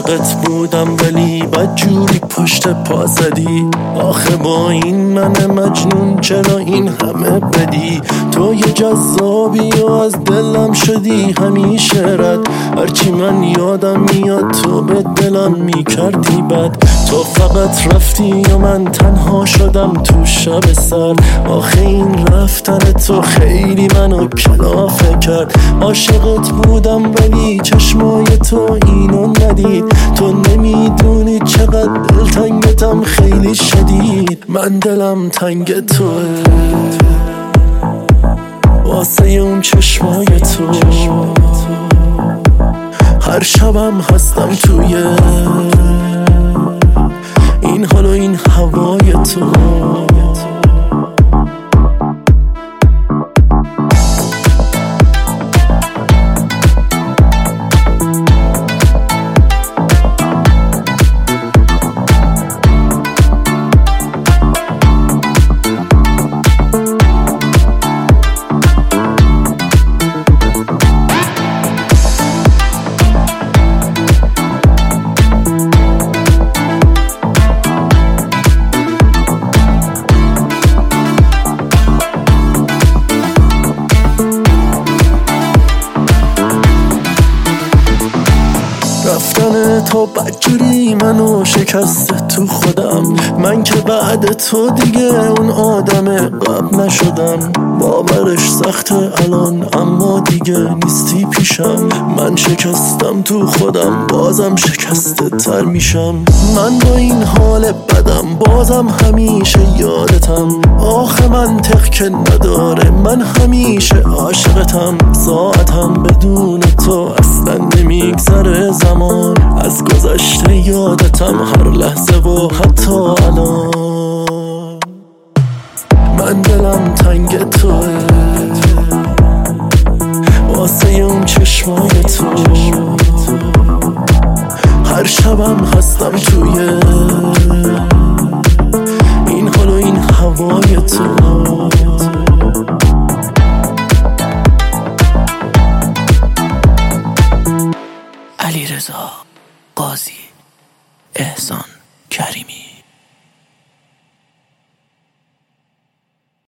عاشقت بودم ولی بدجوری پشت پا زدی. آخه با این من مجنون چرا این همه بدی؟ تو یه جذابی و از دلم شدی همیشه رد. هرچی من یادم میاد تو به دلم میکردی بد. تو فقط رفتی و من تنها شدم تو شب سر. آخه این رفتن تو خیلی منو کلافه کرد. عاشقت بودم ولی چشمای تو اینو ندید. تو نمیدونی چقدر دلتنگتم خیلی شدید. من دلم تنگ توه واسه اون چشمای تو. هر شبم هستم توی این حال و این هوای تو. رفتن تو بدجوری منو شکسته تو خودم. من که بعد تو دیگه اون آدم قبل نشدم. باورش سخته الان اما دیگه نیستی پیشم. من شکستم تو خودم بازم شکسته تر میشم. من با این حال بدم بازم همیشه یادتم. آخه منطق که نداره من همیشه عاشقتم. ساعتم بدون تو اصلا نمیگذره زمان. از گذشته یادتم هر لحظه و حتی الان. من دلم تنگ توه واسه اون چشمای تو. هر شبم هستم توی این حال و این هوای تو. علیرضا قاضی، احسان کریمی.